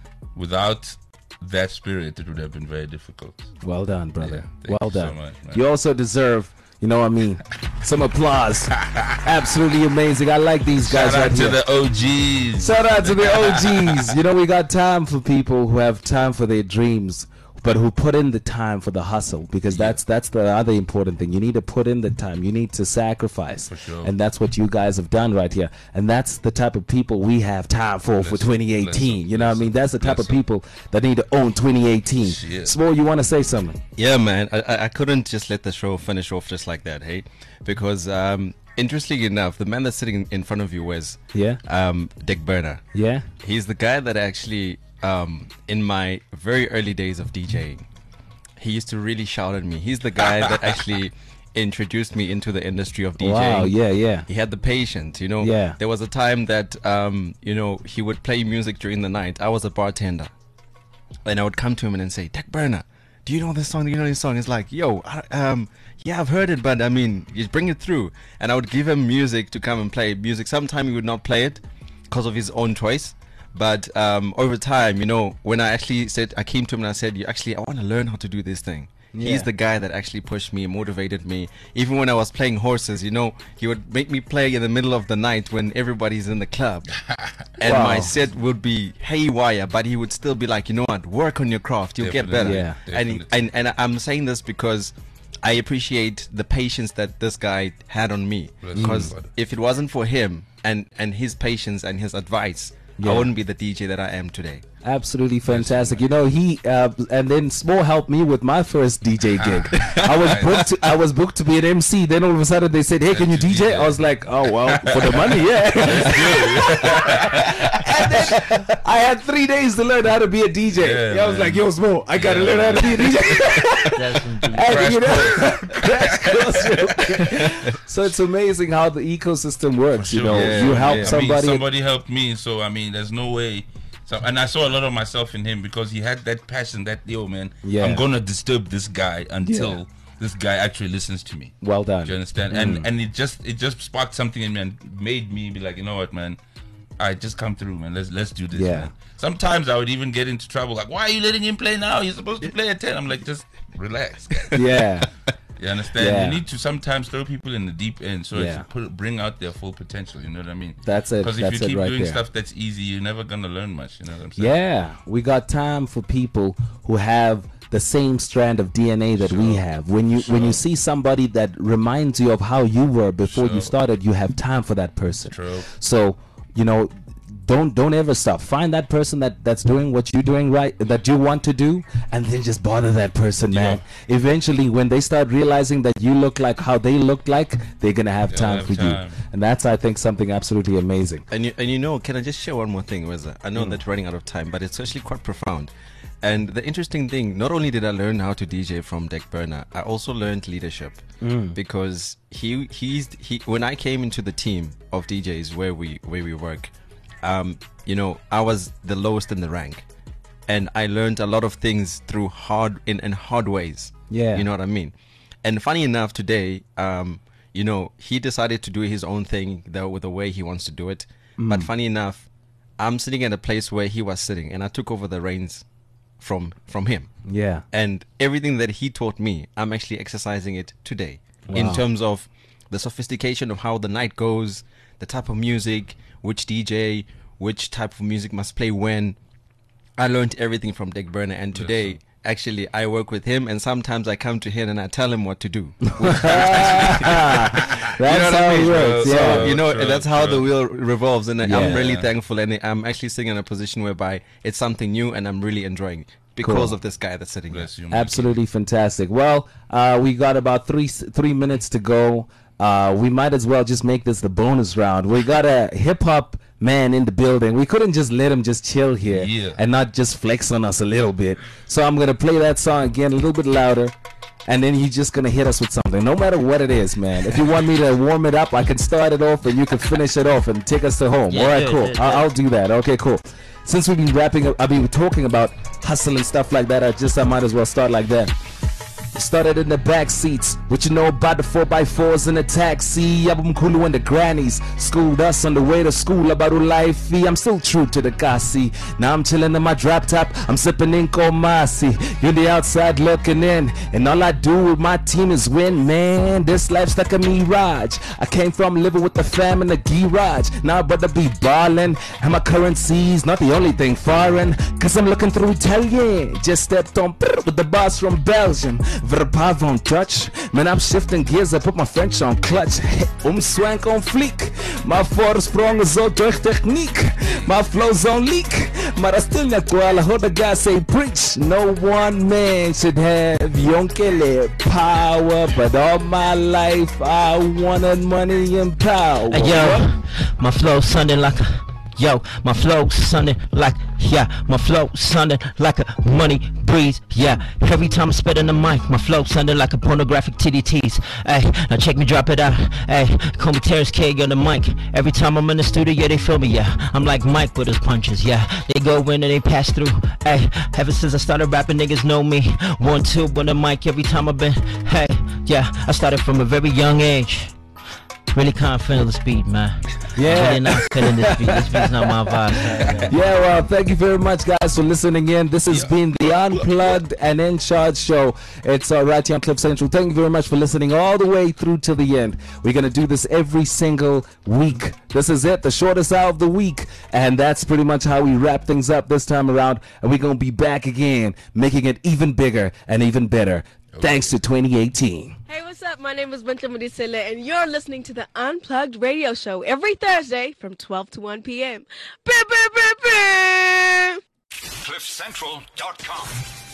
without that spirit, it would have been very difficult. Well done, brother. Yeah, well done. So much, you also deserve, you know what I mean, some applause. Absolutely amazing. I like these guys. Shout out right to here. the O Gs. Shout out to the O Gs. You know, we got time for people who have time for their dreams, but who put in the time for the hustle, because yeah. that's that's the other important thing. You need to put in the time. You need to sacrifice. For sure. And that's what you guys have done right here. And that's the type of people we have time for Listen, for twenty eighteen. listen, you know what I mean? That's the type listen. of people that need to own twenty eighteen. Shit. Small, you want to say something? Yeah, man. I, I- I couldn't just let the show finish off just like that, hey? Because, um, interestingly enough, the man that's sitting in front of you was Yeah. um, Dick Burner. Yeah. He's the guy that actually, um, in my very early days of DJing, he used to really shout at me. He's the guy that actually introduced me into the industry of DJing. Wow. Yeah. Yeah. He had the patience, you know. Yeah. There was a time that, um, you know, he would play music during the night. I was a bartender. And I would come to him and say, Dick Burner, do you know this song? Do you know this song? He's like, yo, I, um, yeah, I've heard it, but I mean, you bring it through. And I would give him music to come and play music. Sometimes he would not play it because of his own choice. But um, over time, you know, when I actually said, I came to him and I said, you actually, I want to learn how to do this thing. Yeah. He's the guy that actually pushed me, motivated me. Even when I was playing horses, you know, he would make me play in the middle of the night when everybody's in the club. And Wow. my set would be haywire, but he would still be like, you know what, work on your craft, you'll get better. Definitely, Yeah. And, he, definitely. and and I'm saying this because I appreciate the patience that this guy had on me. Bless Because you, brother. if it wasn't for him and, and his patience and his advice, Yeah. I wouldn't be the D J that I am today. Absolutely fantastic. You know, he uh, and then Small helped me with my first D J gig. I was booked. To, I was booked to be an M C. Then all of a sudden they said, "Hey, can you D J?" I was like, "Oh well, for the money, yeah." And then I had three days to learn how to be a D J. Yeah, I was man. like, "Yo, Small, I gotta Yeah, learn how to be a D J." That's indeed. And, you know, crash course real quick. So it's amazing how the ecosystem works. You Sure. know, Yeah, you help yeah. I somebody. mean, somebody helped me, so I mean, there's no way. So, and I saw a lot of myself in him because he had that passion. That yo, man, Yeah. I'm gonna disturb this guy until Yeah. this guy actually listens to me. Well done. Do you understand? Mm. And and it just it just sparked something in me and made me be like, you know what, man, I just come through, man. Let's let's do this. Yeah. Man. Sometimes I would even get into trouble, like, why are you letting him play now? He's supposed to play at ten. I'm like, just relax, guys. Yeah. You understand? Yeah. You need to sometimes throw people in the deep end so Yeah. it's put, bring out their full potential. You know what I mean? That's it. Because if That's you it keep right doing there. stuff that's easy, you're never gonna learn much. You know what I'm saying? Yeah, we got time for people who have the same strand of D N A that we Sure. have. When you when you see somebody that reminds you of how you were before you Sure. started, you have time for that person. True. So, you know, don't don't ever stop. Find that person that that's doing what you're doing right, that you want to do, and then just bother that person, man. Eventually, when they start realizing that you look like how they looked like, they're gonna have They'll time have for time. you, and that's, I think, something absolutely amazing. And you, and you know, can I just share one more thing, Weza? I know that we're running out of time, but it's actually quite profound. And the interesting thing, not only did I learn how to D J from Dick Burner, I also learned leadership because he he's he when I came into the team of D Js where we where we work, um, you know, I was the lowest in the rank, and I learned a lot of things through hard in, in hard ways. Yeah. You know what I mean? And funny enough, today, um, you know, he decided to do his own thing the, with the way he wants to do it. But funny enough, I'm sitting at a place where he was sitting, and I took over the reins from from him. Yeah. And everything that he taught me, I'm actually exercising it today in Wow. terms of the sophistication of how the night goes, the type of music, which D J, which type of music must play when. I learned everything from Dick Burner, and today, actually, I work with him, and sometimes I come to him and I tell him what to do. That's what I how it mean? works. So, Yeah. So, you know, True, that's how true. the wheel revolves, and Yeah. I'm really thankful, and I'm actually sitting in a position whereby it's something new, and I'm really enjoying it because Cool. of this guy that's sitting Bless here. you, man. Absolutely fantastic. Well, uh, we got about three three minutes to go. uh, we might as well just make this the bonus round. We got a hip hop man in the building. We couldn't just let him just chill here Yeah. and not just flex on us a little bit. So I'm gonna play that song again a little bit louder, and then he's just gonna hit us with something, no matter what it is, man. If you want me to warm it up, I can start it off, and you can finish it off and take us to home. Yeah, All right, do it, cool. do it, I'll, do it. I'll do that. Okay, cool. Since we've been wrapping up, I've been talking about hustle and stuff like that. I just I might as well start like that. Started in the back seats. What you know about the four by fours in the taxi? Abumkulu and the grannies schooled us on the way to school about life. I'm still true to the kasi. Now I'm chilling in my drop top. I'm sipping in Komasi. You're the outside looking in, and all I do with my team is win, man. This life's like a mirage. I came from living with the fam in the garage. Now I'd rather be ballin', and my currency's not the only thing foreign. Cause I'm looking through Italian. Just stepped on with the boss from Belgium. Verpav on Dutch. Man, I'm shifting gears. I put my French on clutch. Um swank on fleek. My voorsprong is zo terug techniek. My flow's on leak. Maar I still not well. I heard the guy say preach. No one man should have yonkele power. But all my life I wanted money and power. Hey, yo, my flow sounding like a, yo, my flow sounding like, yeah, my flow sounding like a money breeze, yeah. Every time I spit in the mic, my flow sounding like a pornographic T D Ts. Hey, now check me, drop it out. Hey, call me Terrence K on the mic. Every time I'm in the studio, yeah, they feel me, yeah. I'm like Mike with his punches, yeah. They go in and they pass through. Hey, ever since I started rapping, niggas know me. One, two on the mic every time I've been. Hey, yeah, I started from a very young age. Really can't feel the speed, man. Yeah. Really not feeling this beat. This beat's not my vibe. Yeah, well, thank you very much, guys, for listening in. This has been the Unplugged and In Charge show. It's uh, right here on Cliff Central. Thank you very much for listening all the way through to the end. We're going to do this every single week. This is it, the shortest hour of the week. And that's pretty much how we wrap things up this time around. And we're going to be back again, making it even bigger and even better. Thanks to twenty eighteen. Hey, what's up? My name is Benjamin Modisele, and you're listening to the Unplugged Radio Show every Thursday from twelve to one p.m. Cliff Central dot com